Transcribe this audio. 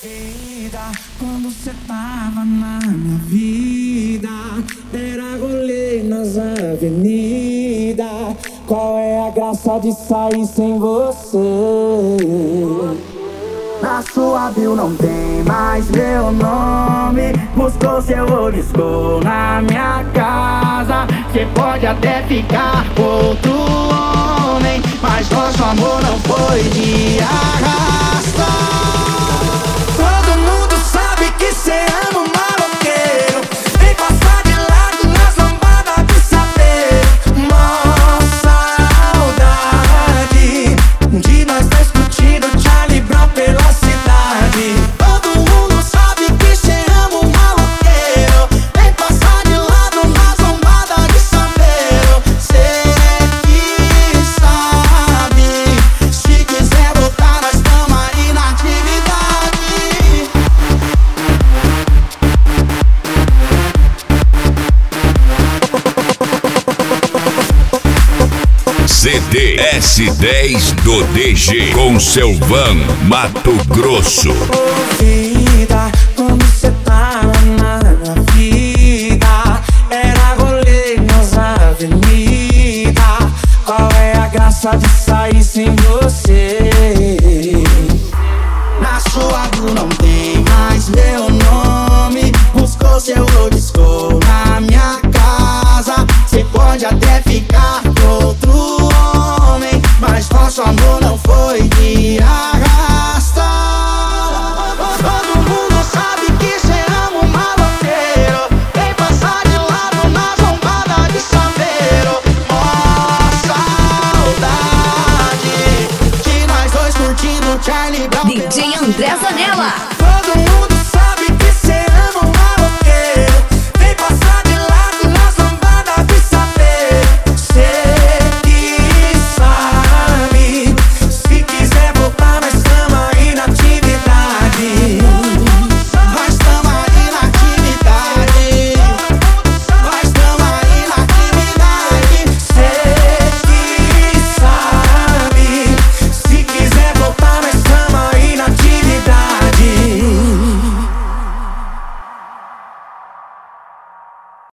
Quando cê tava na minha vida, era rolê nas avenidas. Qual é a graça de sair sem você? Na sua bio não tem mais meu nome. Buscou seu oliscou na minha casa. Cê pode até ficar com outro homem, mas nosso amor não foi de arrasta. Todo mundo sabe que cê ama um maloqueiro. Vem passar de lado nas lambadas de saber. Mó saudade de nós dois curtindo Charlie Brown pela cidade. Todo mundo sabe que cê ama um maloqueiro. Vem passar de lado nas lambadas de saber. Cê que sabe, se quiser voltar nós tamo aí na atividade. CD S10 do DG com Selvan Mato Grosso. Vida, quando cê tava na minha vida, era rolê nas avenidas. Qual é a graça de sair sem você? Na sua bio não tem mais meu nome. Buscou seu oliscou na minha casa. Cê pode até ficar com outro homem, mas nosso amor não foi de arrasta. Todo mundo sabe que cê ama um maloqueiro. Vem passar de lado nas lombadas de Saveiro. Mó saudade de nós dois curtindo Charlie Brown. DJ André Zanella.